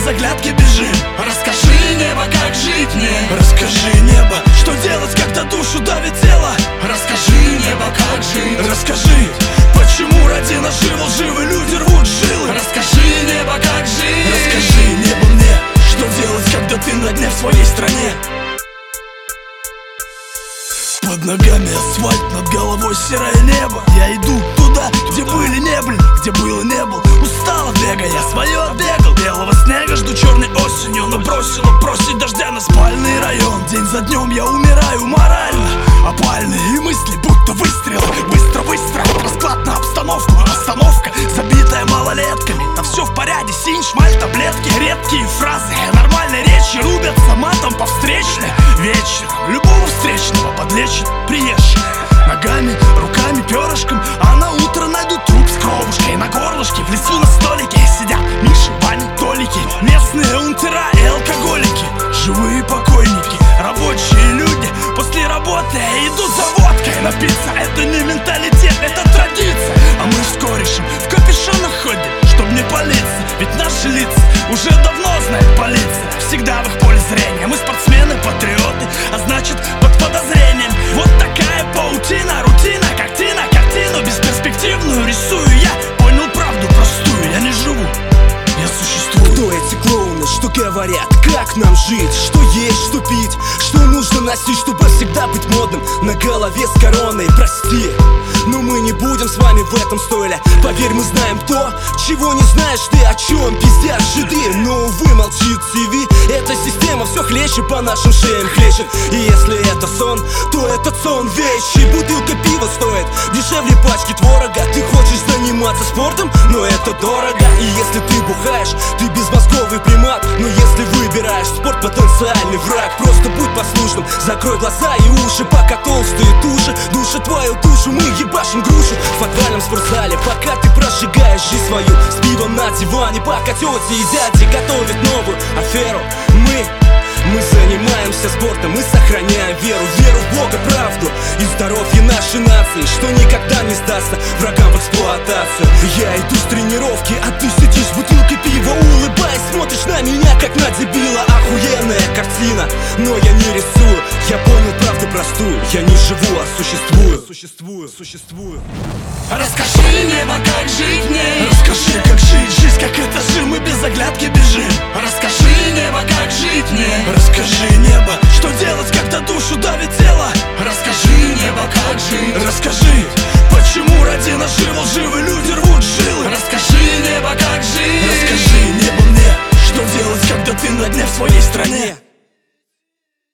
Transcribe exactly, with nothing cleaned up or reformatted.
без оглядки бежим. Расскажи, небо, как жить мне. Расскажи, небо, что делать, когда душу давит тело. Расскажи, небо, как жить. Расскажи, почему ради наживы лживые люди рвут жилы. Расскажи, небо, как жить. Расскажи, небо, мне, что делать, когда ты на дне в своей стране. Под ногами асфальт, над головой серое небо. Я иду туда, где были не были, где было не был. Устал от бега, я свое отбегал. Белого снега жду черной осенью, но бросила просить дождя на спальный район. День за днем я умираю морально. Опальные мысли, будто выстрелы. Быстро выстроить расклад на обстановку. Остановка, забитая малолетками. Да все в порядке, синь, шмаль, таблетки. Редкие фразы нормальной речи рубятся матом по встречной. Вечером любого встречного подлечит приезжий. Ногами, руками, перышком. А на утро найдут труп с кровушкой на горлышке. В лесу на столике сидят Миши, Ваня, Толики. Местные унтера и алкоголики. Живые покойники, рабочие люди. После работы идут за водкой. Напиться — это не менталитет, это традиция. А мы с корешем в капюшонах ходим, чтоб не палиться. Ведь наши лица уже давно знает полиция. Всегда в их поле зрения. Мы спортсмены, патриоты, а значит под подозрением. Вот такая паутина, рутина, картина, картину бесперспективную рисую я. Понял правду простую, я не живу, я существую. Кто эти клоуны, что говорят, как нам жить? Что есть, что пить, что нужно носить, чтобы всегда быть модным? На голове с короной, прости, но мы не будем с вами в этом стойле. Поверь, мы знаем то, чего не знаешь ты, о чем пиздят жиды. Но, увы, молчит ТВ. Эта система все хлещет по нашим шеям хлещет. И если это сон, то этот сон вещи. Бутылка пива стоит дешевле пачки творога. Ты хочешь заниматься спортом, но это дорого. И если ты бухаешь, ты безмозговый примат. Но если выбираешь спорт, потенциальный враг. Просто будь послушным, закрой глаза и уши, пока толстые туши душат твою душу. Мы ебашим грушу в подвальном спортзале, пока ты прожигаешь жизнь свою с пивом на диване. Пока тети и дяди готовят новую аферу. Мы Мы занимаемся спортом, мы сохраняем веру. Веру в Бога, правду и здоровье нашей нации, что никогда не сдастся врагам в эксплуатацию. Я иду с тренировки, а ты сидишь с бутылкой пива, улыбаясь, смотришь на меня, как на дебила. Охуенная картина, но я не рисую. Я понял правду простую, я не живу, а существую. Существую, существую. Расскажи, небо, как жить мне. Расскажи, как жить жизнь, как это жил, мы без оглядки бежим. Расскажи, небо, как жить мне. Расскажи,